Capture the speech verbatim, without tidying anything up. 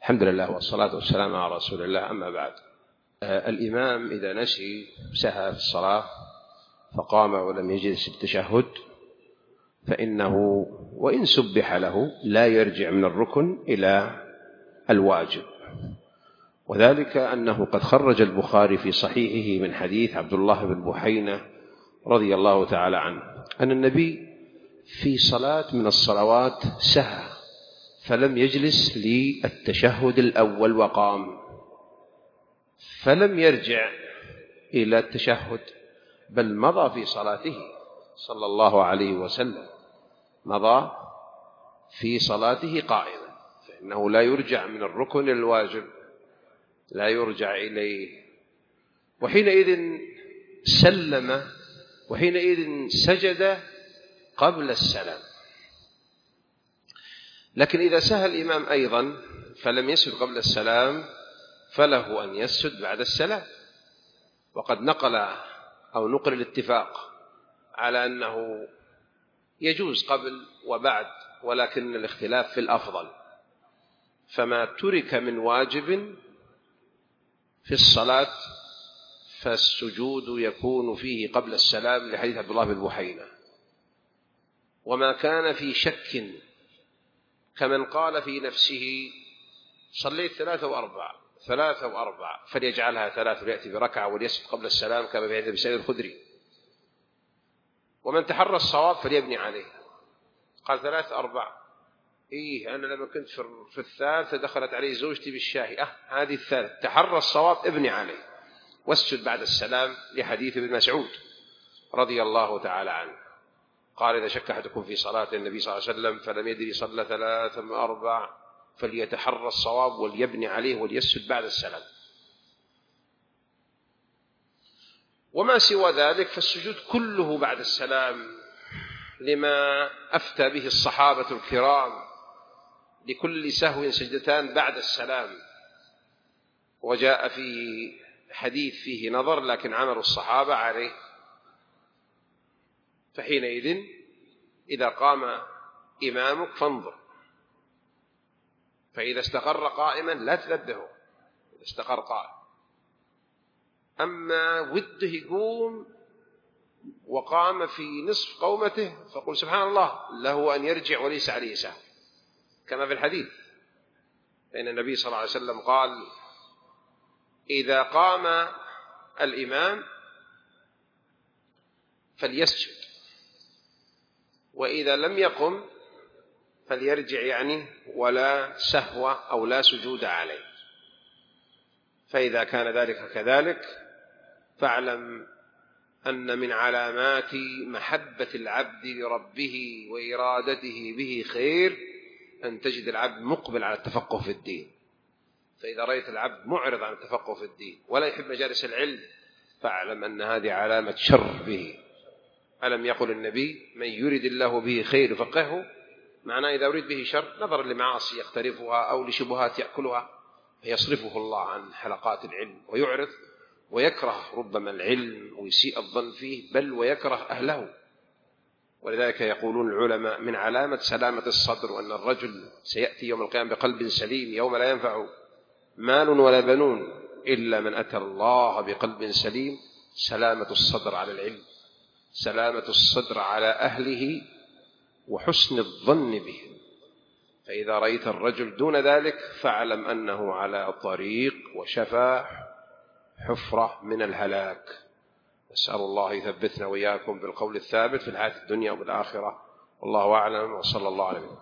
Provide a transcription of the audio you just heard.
الحمد لله والصلاة والسلام على رسول الله. أما بعد، الإمام إذا نسي سهى في الصلاة فقام ولم يجلس التشهد فإنه وإن سبح له لا يرجع من الركن إلى الواجب، وذلك أنه قد خرج البخاري في صحيحه من حديث عبد الله بن بحينة رضي الله تعالى عنه أن النبي في صلاة من الصلوات سهى فلم يجلس للتشهد الأول وقام، فلم يرجع إلى التشهد بل مضى في صلاته صلى الله عليه وسلم، مضى في صلاته قائما، فإنه لا يرجع من الركن الواجب، لا يرجع إليه. وحينئذ سلم وحينئذ سجد قبل السلام. لكن إذا سهى الإمام أيضا فلم يسجد قبل السلام فله أن يسجد بعد السلام. وقد نقل أو نقل الاتفاق على أنه يجوز قبل وبعد، ولكن الاختلاف في الأفضل، فما ترك من واجب في الصلاة فالسجود يكون فيه قبل السلام لحديث عبد الله بن بحينة. وما كان في شك كمن قال في نفسه صليت ثلاثة وأربعة ثلاثة وأربعة فليجعلها ثلاث ويأتي بركعة وليسجد قبل السلام كما في حديث أبي سعيد الخدري. ومن تحرى الصواب فليبني عليه، قال ثلاث أربعة، إيه أنا لما كنت في الثالثة دخلت علي زوجتي بالشاهي، أه هذه الثالث، تحرى الصواب ابني عليه واسجد بعد السلام لحديث ابن مسعود رضي الله تعالى عنه قال إذا شك أحدكم في صلاة النبي صلى الله عليه وسلم فلم يدري صلى ثلاثة أم أربع فليتحرى الصواب وليبني عليه وليسجد بعد السلام. وما سوى ذلك فالسجود كله بعد السلام لما أفتى به الصحابة الكرام، لكل سهو سجدتان بعد السلام. وجاء في حديث فيه نظر لكن عمل الصحابة عليه. فحينئذ إذا قام إمامك فانظر، فإذا استقر قائما لا تنبهه إذا استقر قائم. أما وده يقوم وقام في نصف قومته فقل سبحان الله، له أن يرجع وليس عليه سهو كما في الحديث، لأن النبي صلى الله عليه وسلم قال إذا قام الإمام فليسجد، وإذا لم يقم فليرجع، يعني ولا سهو أو لا سجود عليه. فإذا كان ذلك كذلك فاعلم أن من علامات محبة العبد لربه وإرادته به خير أن تجد العبد مقبل على التفقه في الدين. فإذا رأيت العبد معرض عن التفقه في الدين ولا يحب مجالس العلم فاعلم أن هذه علامة شر به. ألم يقل النبي من يريد الله به خير يفقهه؟ معناه إذا أريد به شر نظرا لمعاصي يقترفها أو لشبهات يأكلها فيصرفه الله عن حلقات العلم ويعرض ويكره ربما العلم ويسيء الظن فيه، بل ويكره أهله. ولذلك يقولون العلماء من علامة سلامة الصدر وأن الرجل سيأتي يوم القيامة بقلب سليم يوم لا ينفع مال ولا بنون إلا من أتى الله بقلب سليم، سلامة الصدر على العلم، سلامة الصدر على أهله، وحسن الظن بهم. فإذا رأيت الرجل دون ذلك فاعلم أنه على طريق وشفا حفرة من الهلاك. نسأل الله يثبتنا وإياكم بالقول الثابت في الحياة الدنيا والآخرة. والله أعلم، وصلى الله عليه وسلم.